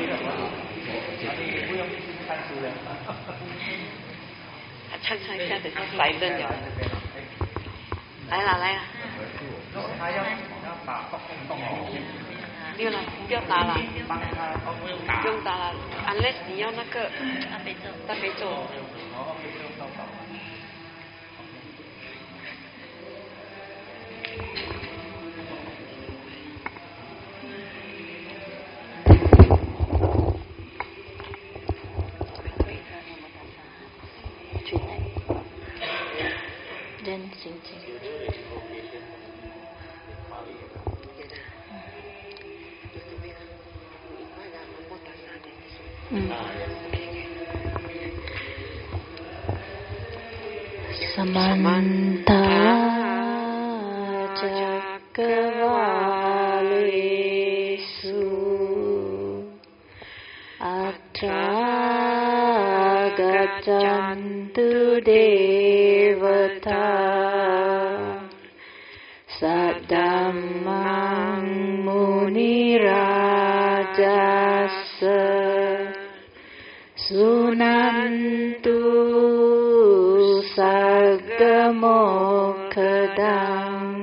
唱一下，等下白灯了。来了来了。没有了，不要打了，不用打了。unless 你要那个大悲咒。 真心经。Samanta Cakkavalesu Atra Gaccantu Devata Saddammang Munirajasa Sunantu Saggamokkhadang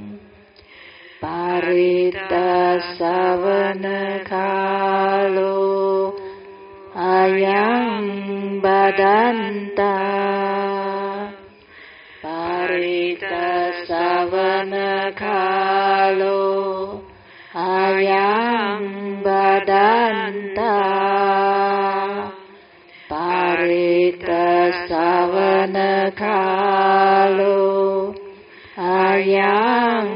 Parita Savana Kalo Ayang Badanta Parita Savana Kalo Ayang Badanta Parita Savana Kalo Ayang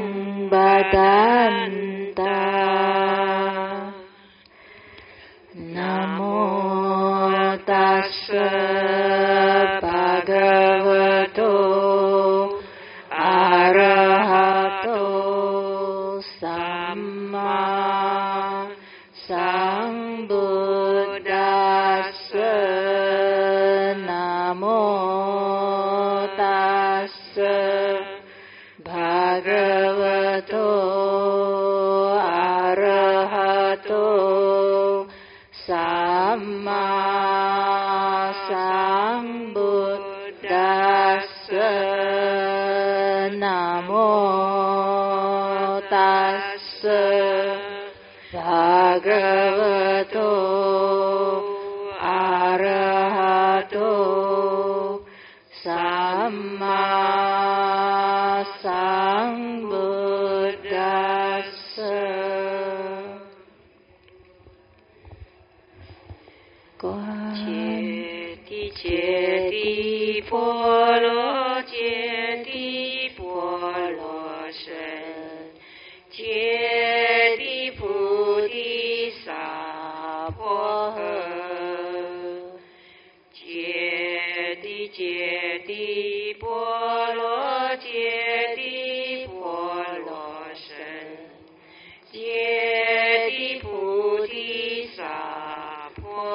Badanta Namo Tassa Bhagavato Arahato Samma Sambuddhassa Namo Tassa Bhagavato Arahato Samma Sambuddhassa Namo Tassa Bhagavato Arahato Samma Sambuddhassa Ceti Polo Ceti Polo Shen Ceti Bodhisattva Ceti Polo Ceti Polo Shen Ceti Bodhisattva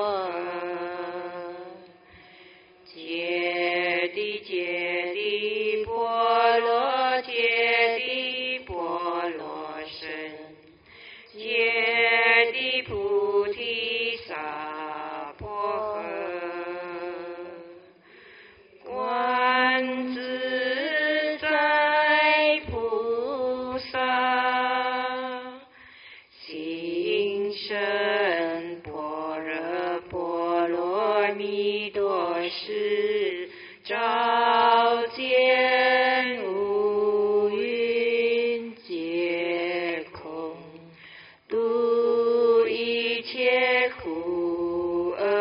Ceti Polo Ceti Polo Shen Ceti Bodhisattva 观自在菩萨心生般若波罗蜜多时，照见五蕴皆空，度一切苦厄。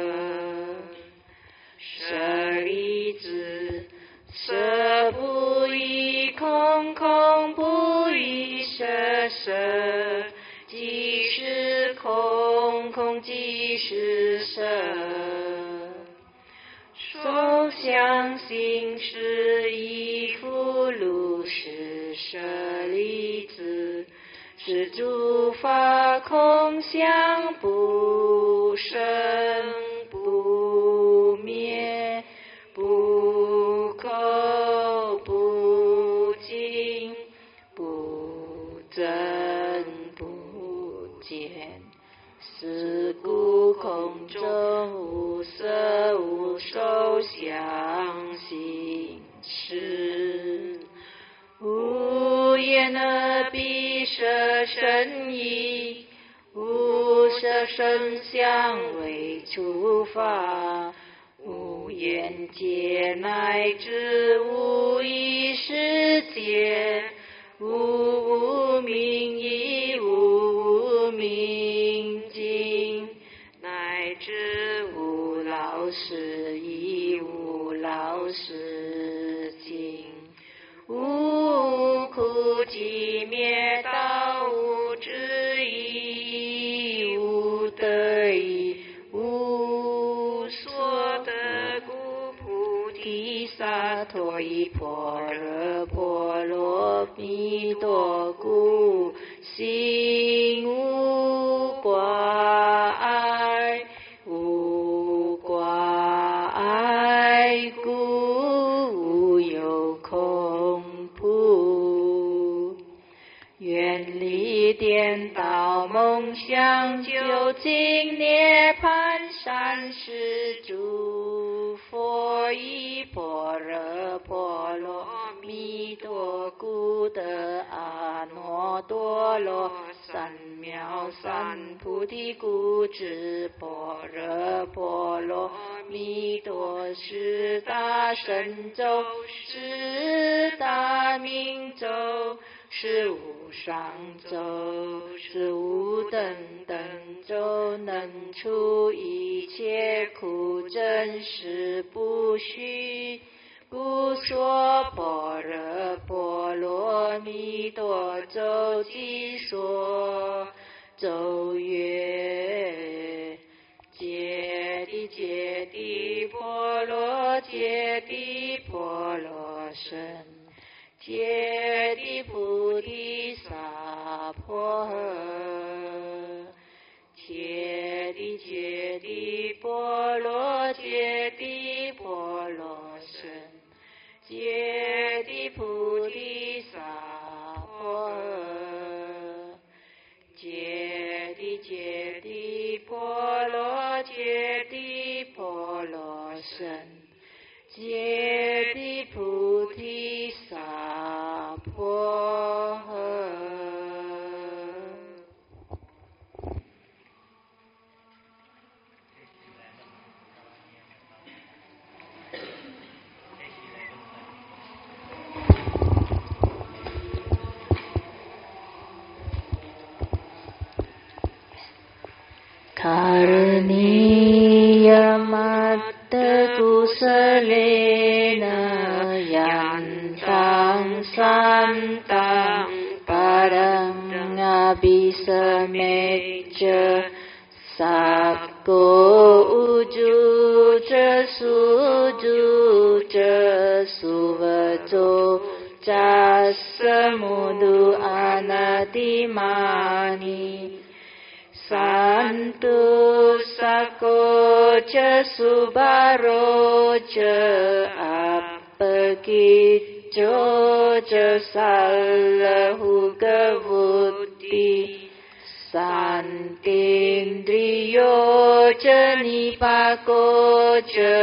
舍利子，色不异空，空不异色，色即是空，空即是色。受想行识亦复如是，舍利子，是诸法空相不生不灭，不垢不净，不增不减， 自故空中无色无受想行识，无眼耳鼻舌身意，无色声香味触法，无眼界乃至无意识界，无明亦无明尽，乃至无老死亦无老死尽，无苦集灭道，无智亦无得亦无所得故，菩提萨埵依般若波罗蜜多故，心无挂碍，无挂碍故，无有恐怖，远离颠倒梦想，究竟涅槃三世诸佛依般若波罗蜜多故得阿耨多罗三藐三菩提故知般若波罗蜜多是大神咒，是大明咒，是无上咒，是无等等咒，能除一切苦真实不虚。故说般若波罗蜜多咒即说咒曰：揭谛揭谛波罗揭谛波罗僧，揭谛菩提萨婆诃，揭谛揭谛波罗揭谛波罗僧，揭谛菩提萨婆诃，揭谛揭谛波罗揭谛波罗僧，揭谛菩提萨婆诃。Karunia-matta-kusalena yantang santang parang abhisamecca sakko ujuca sujuca suvaco casamudu anatimani santu sako ca subaro ca apakicco ca sallahu kavutti santindriyo ca nipako ca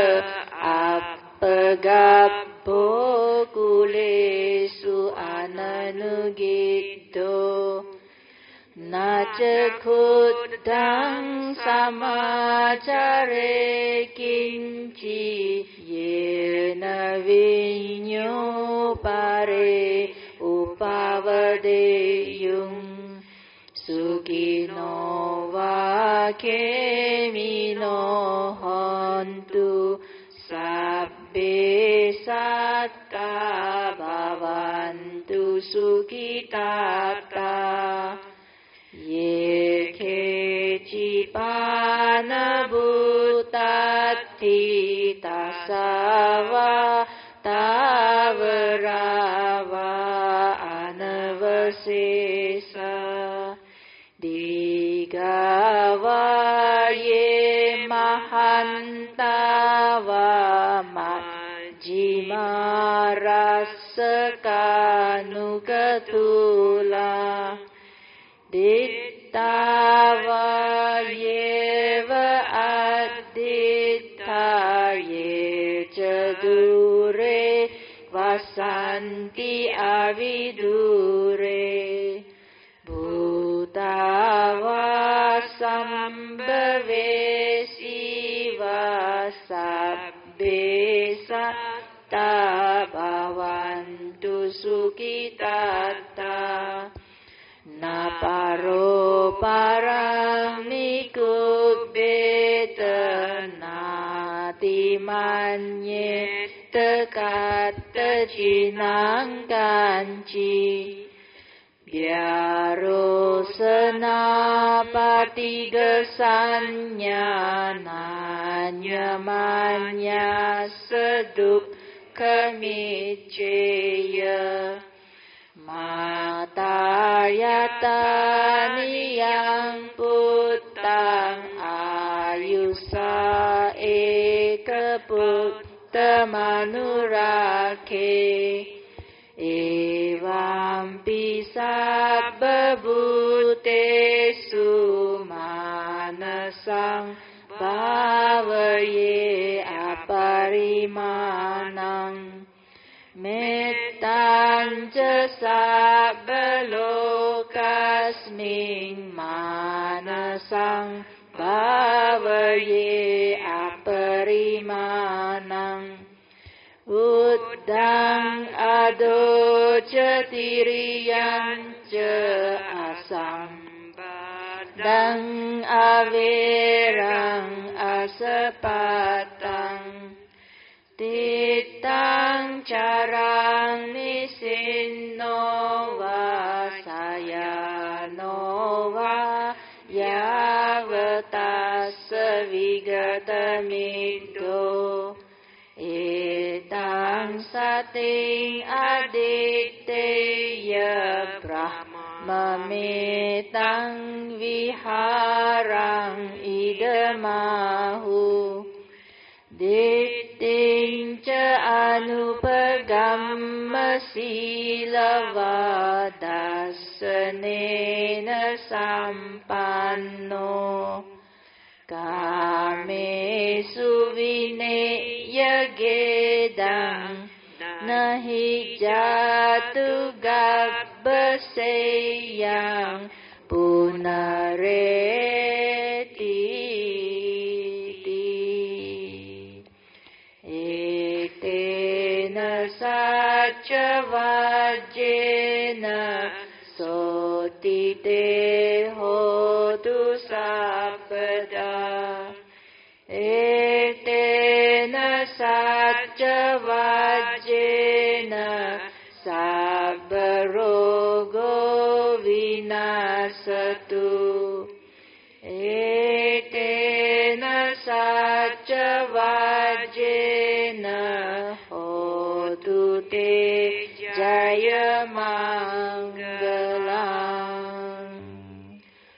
apagappo kulesu ananugiddo Nacakuddang samacare kinci yena vinyo pare upavadeyung sukino wa kemino hontu sabbe satta bhavantu sukitata ye kecipana bhutati tasava tavarava anavasesa digava ye mahantava majjima rasakanukatula Dittava ye Aditthaye Chadure Vasanti Avidure Bhutava Sambhave Siva Sabbe Satta Bhavantu Sukhitata Naparo Parami Kubbeta Nati Manye Tekata Cinangkanci Biarosana Patigasanya Nanyamanya Seduk Kemiceya Matayatani yang putang Ayusa eka putta manurake Evam pisabba bhutesu manasang bhavaye aparimanang Mettanja sabba lokasming manasang bhavaye aparimanang Uddhang adocatiriyang ca asambadang averang asapatang Titang carang nisinno va sayano va yavatassa vigatamiddo Etang sating aditteya brahmametang viharang idamahu Ditting ca anupagamma silava dasanena sampanno Kamesu vineya gedang nahi jatu gabbaseyang punareti Etena sacha vajjena sotite hotu sapada Etena sacha vajjena sabbarogo vinasatu Etena sacha vajjena hotu te jaya mangalang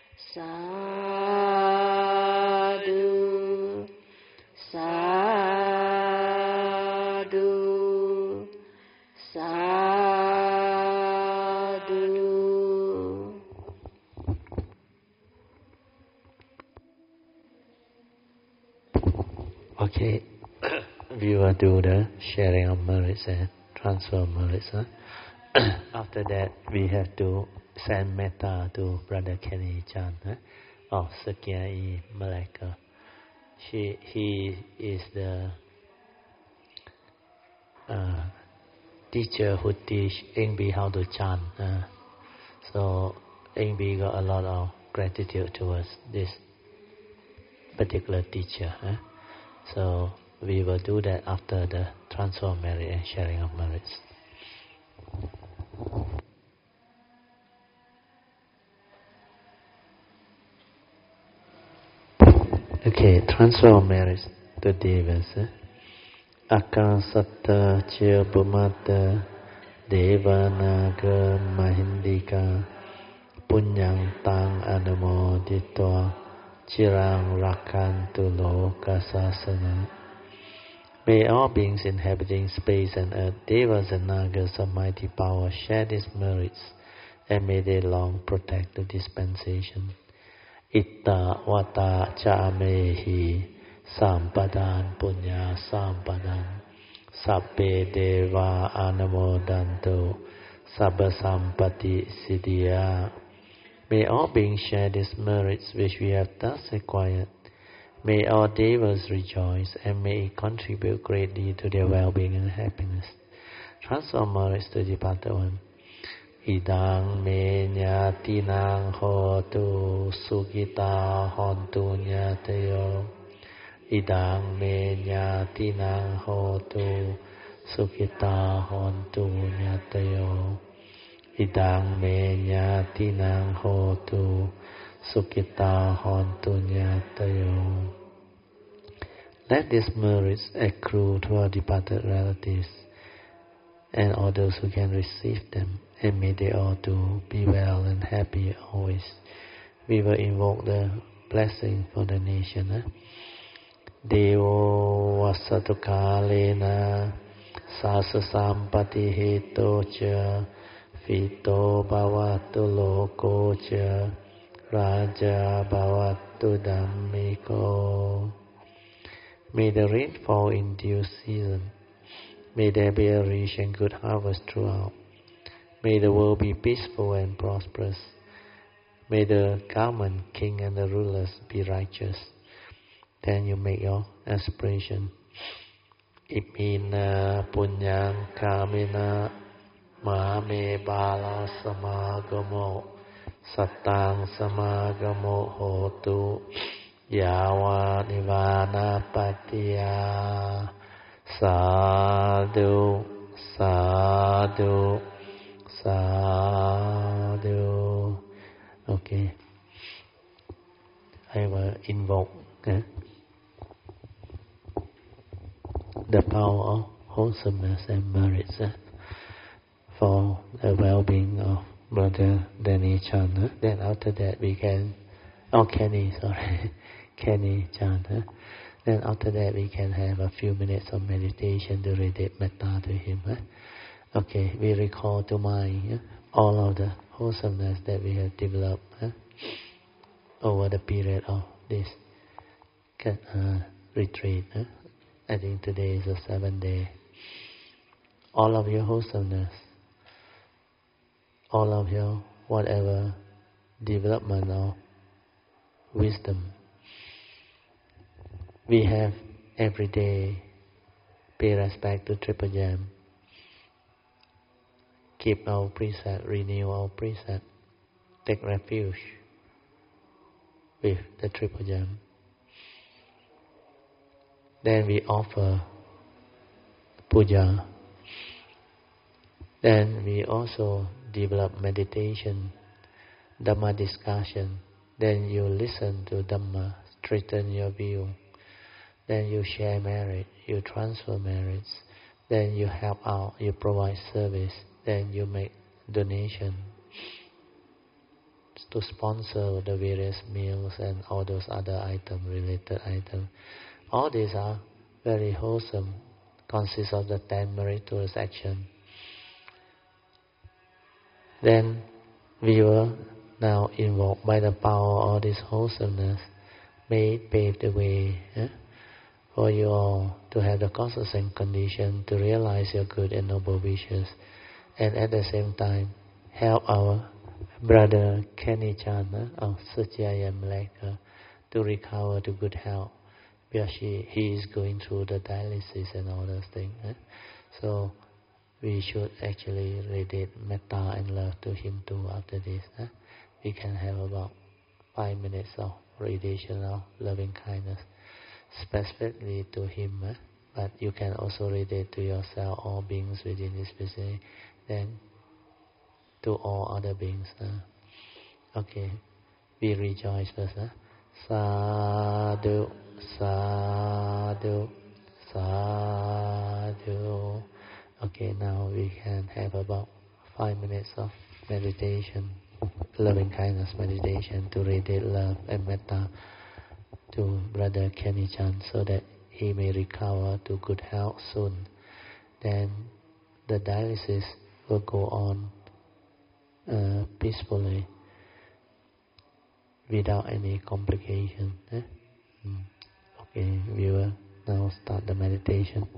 Sadhu Sadhu Sadhu Okay, we will do the sharing of merits and transfer of merits. After that, we have to send metta to Brother Kenny Chan of Sakyai, Malacca. He is the teacher who teach Engbi how to chant. So Engbi got a lot of gratitude towards this particular teacher. So we will do that after the transfer of merit and sharing of merits. Okay, transfer of merits to devas. Akasatta Chirpumata Devanaga Mahindika Punyang Tang Anumoditwa Chirang Rakantu Lokasasana. May all beings inhabiting space and earth, devas and nagas of mighty power, share these merits, and may they long protect the dispensation. Itta vata cha mehi Sampadan Punya Sampadan Sabbe Deva Anamodanto Sabba Sampati Siddhya. May all beings share these merits which we have thus acquired. May all devas rejoice and may it contribute greatly to their well-being and happiness. Transform merits to departed one. Idang me nyatinang hotu sukita hontu nyatayo. Idang me nyatinang hotu sukita hontu nyatayo. Idang me nyatinang hotu sukita hontu nyatayo. Let these merits accrue to our departed relatives and all those who can receive them, and may they all do be well and happy always. We will invoke the blessing for the nation. Devo vasatukalena sasa sampati hito cha fito bhavatu loko cha raja bhavatu dhammiko. May the rain fall in due season. May there be a rich and good harvest throughout. May the world be peaceful and prosperous. May the government, king and the rulers be righteous. Then you make your aspiration. Imina punyang kamina mahame bala samagamo satang samagamo hotu yawa nivana patiya. Sadhu, sadhu, sadhu. Okay. I will invoke the power of wholesomeness and merits for the well-being of Brother Danny Chan. Then after that we can, Kenny Chan. Then after that we can have a few minutes of meditation to radiate metta to him. Okay, we recall to mind all of the wholesomeness that we have developed over the period of this retreat. I think today is the 7th day. All of your wholesomeness, all of your whatever development of wisdom, we have every day pay respect to Triple Gem, keep our precept, renew our precept, take refuge with the Triple Gem. Then we offer puja. Then we also develop meditation, Dhamma discussion. Then you listen to Dhamma, straighten your view. Then you share merit, you transfer merits. Then you help out, you provide service. Then you make donation to sponsor the various meals and all those other items, related items. All these are very wholesome, consist of the 10 meritorious action. Then we will now invoke by the power of this wholesomeness, may it pave the way for you all to have the causes and condition to realize your good and noble wishes, and at the same time help our brother Kenny Chan of Satyaya Malacca to recover to good health, because he is going through the dialysis and all those things. So we should actually radiate metta and love to him too after this. We can have about 5 minutes of radiation of loving kindness specifically to him, but you can also radiate to yourself, all beings within this vicinity, then to all other beings. Okay, we rejoice first. Sadhu, sadhu, sadhu. Okay, now we can have about 5 minutes of meditation, loving kindness meditation to radiate love and metta to Brother Kenny Chan so that he may recover to good health soon. Then the dialysis will go on peacefully without any complication. Okay, we meditation.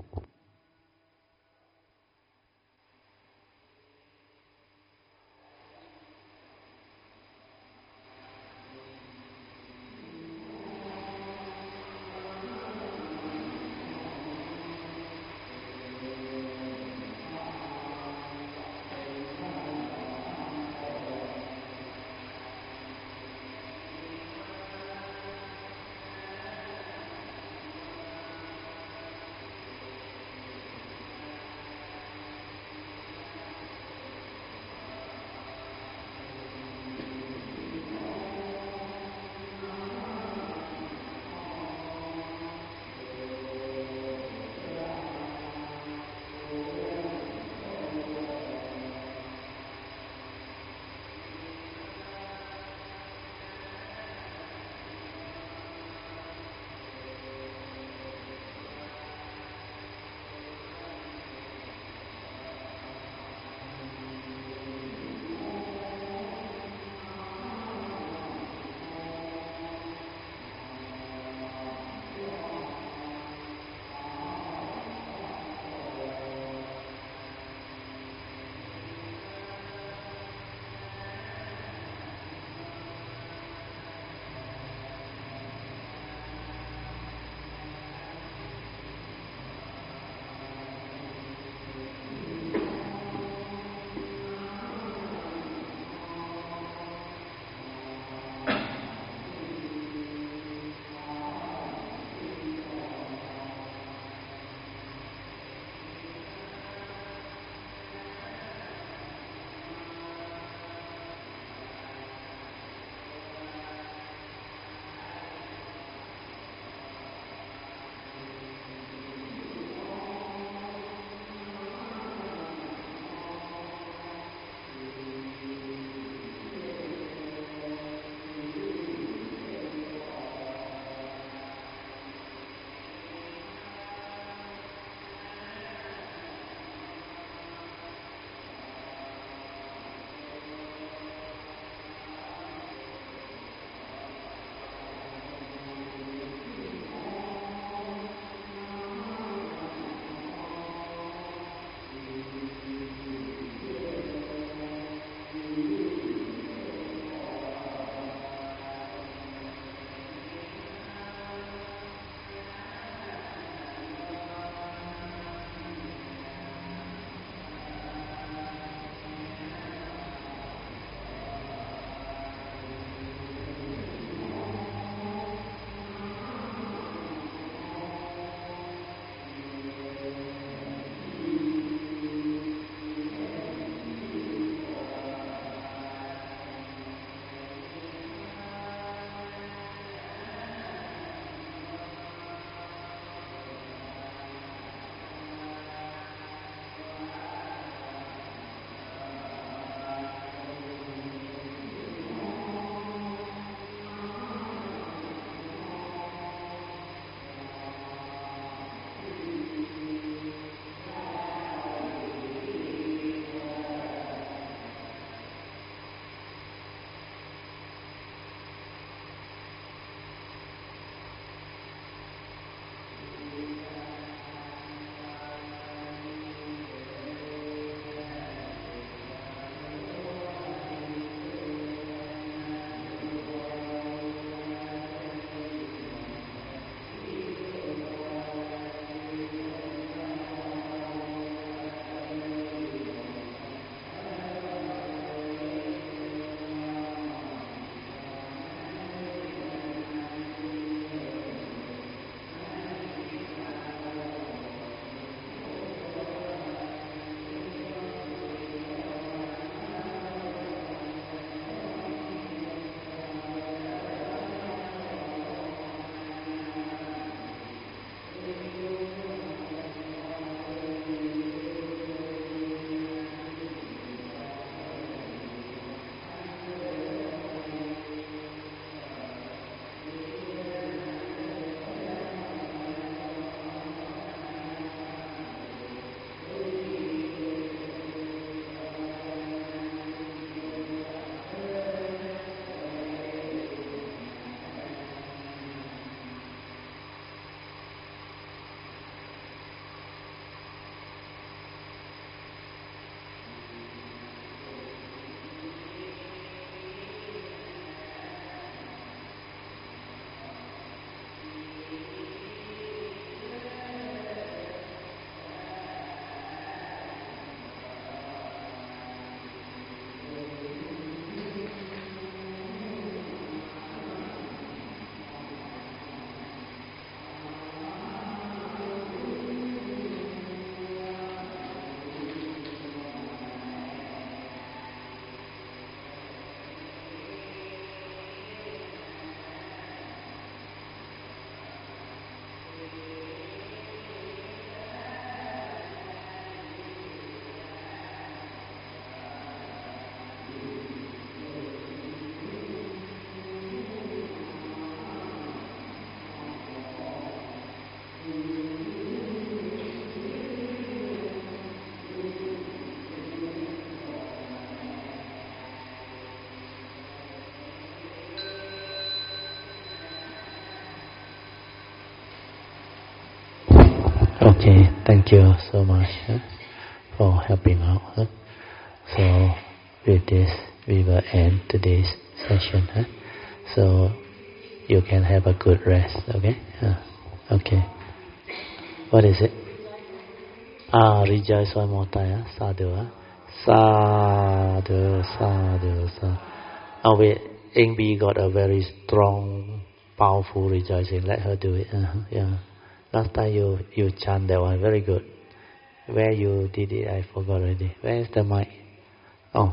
Okay, thank you so much for helping out. So with this, we will end today's session. So you can have a good rest. Okay. Okay. What is it? Rejoice one more time. Sadhu. Sadhu. Sadhu. Sadhu. Oh wait, Ingbi got a very strong, powerful rejoicing. Let her do it. Yeah. Last time you chant that one. Very good. Where you did it, I forgot already. Where is the mic? Oh.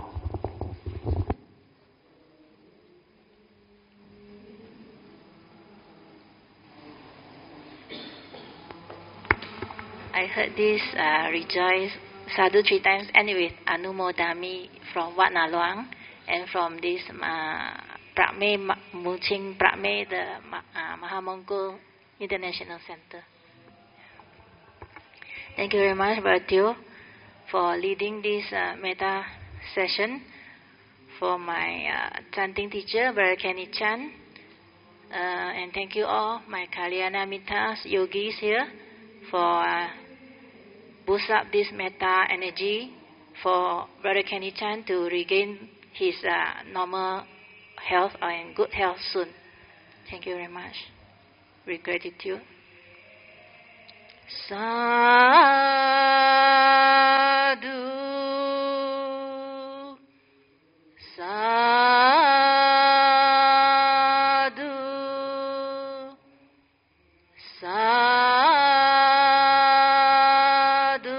I heard this rejoice sadhu 3 times. Anyway, Anumodami from Wat Naluang and from this Pratme Muching Pratme, the Mahamongkol International Center. Thank you very much, Brother Teo, for leading this metta session. For my chanting teacher, Brother Kenny Chan. And thank you all, my Kalyana Mittas, yogis here, for boost up this metta energy for Brother Kenny Chan to regain his normal health and good health soon. Thank you very much. With gratitude. Sadhu. Sadhu. Sadhu.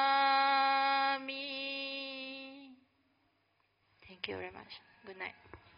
Anumodami. Thank you very much. Good night.